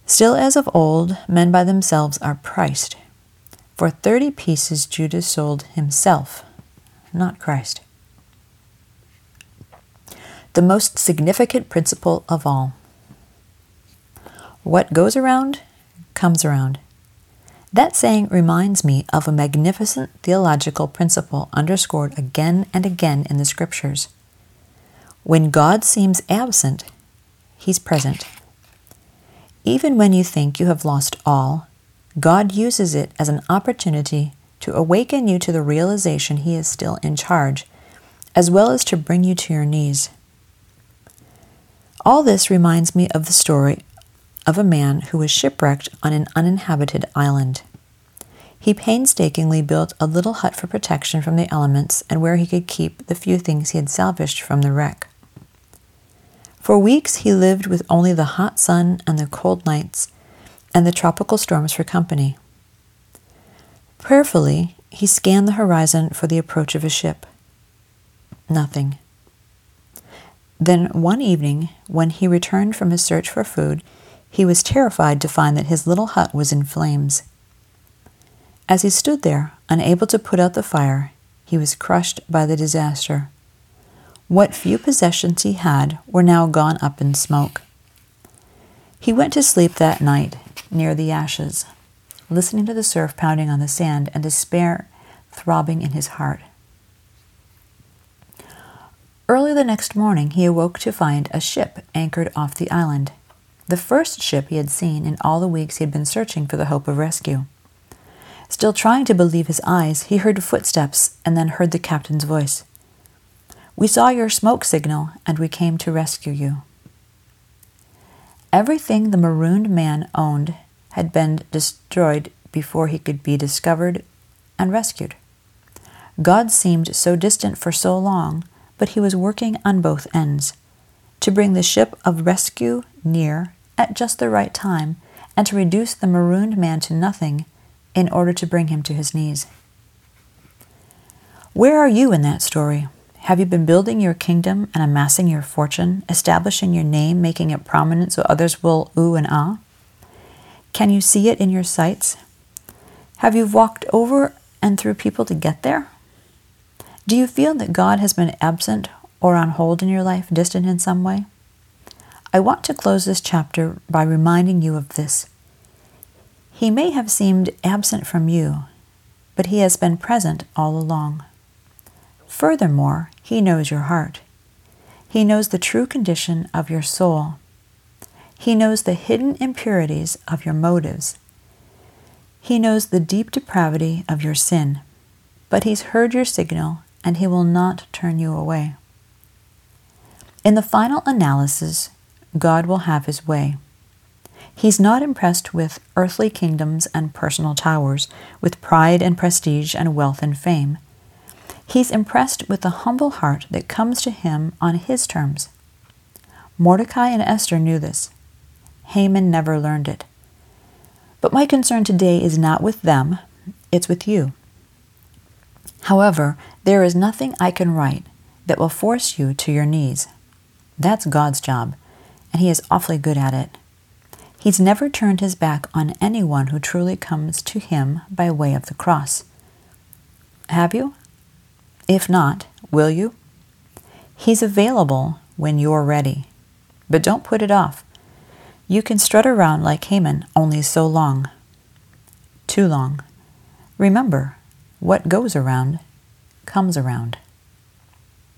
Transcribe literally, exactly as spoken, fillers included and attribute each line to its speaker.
Speaker 1: Still as of old, men by themselves are priced. For thirty pieces Judas sold himself, not Christ. The most significant principle of all. What goes around, comes around. That saying reminds me of a magnificent theological principle underscored again and again in the Scriptures. When God seems absent, He's present. Even when you think you have lost all, God uses it as an opportunity to awaken you to the realization He is still in charge, as well as to bring you to your knees. All this reminds me of the story of a man who was shipwrecked on an uninhabited island. He painstakingly built a little hut for protection from the elements and where he could keep the few things he had salvaged from the wreck. For weeks he lived with only the hot sun and the cold nights and the tropical storms for company. Prayerfully, he scanned the horizon for the approach of a ship. Nothing. Then one evening, when he returned from his search for food, he was terrified to find that his little hut was in flames. As he stood there, unable to put out the fire, he was crushed by the disaster. What few possessions he had were now gone up in smoke. He went to sleep that night near the ashes, listening to the surf pounding on the sand and despair throbbing in his heart. Early the next morning, he awoke to find a ship anchored off the island, the first ship he had seen in all the weeks he had been searching for the hope of rescue. Still trying to believe his eyes, he heard footsteps and then heard the captain's voice. "We saw your smoke signal, and we came to rescue you." Everything the marooned man owned had been destroyed before he could be discovered and rescued. God seemed so distant for so long, but He was working on both ends, to bring the ship of rescue near at just the right time, and to reduce the marooned man to nothing in order to bring him to his knees. Where are you in that story? Have you been building your kingdom and amassing your fortune, establishing your name, making it prominent so others will ooh and ah? Can you see it in your sights? Have you walked over and through people to get there? Do you feel that God has been absent or on hold in your life, distant in some way? I want to close this chapter by reminding you of this. He may have seemed absent from you, but He has been present all along. Furthermore, He knows your heart. He knows the true condition of your soul. He knows the hidden impurities of your motives. He knows the deep depravity of your sin, but He's heard your signal, and He will not turn you away. In the final analysis, God will have His way. He's not impressed with earthly kingdoms and personal towers, with pride and prestige and wealth and fame. He's impressed with the humble heart that comes to Him on His terms. Mordecai and Esther knew this. Haman never learned it. But my concern today is not with them, it's with you. However, there is nothing I can write that will force you to your knees. That's God's job, and He is awfully good at it. He's never turned His back on anyone who truly comes to Him by way of the cross. Have you? If not, will you? He's available when you're ready, but don't put it off. You can strut around like Haman only so long. Too long. Remember, what goes around comes around.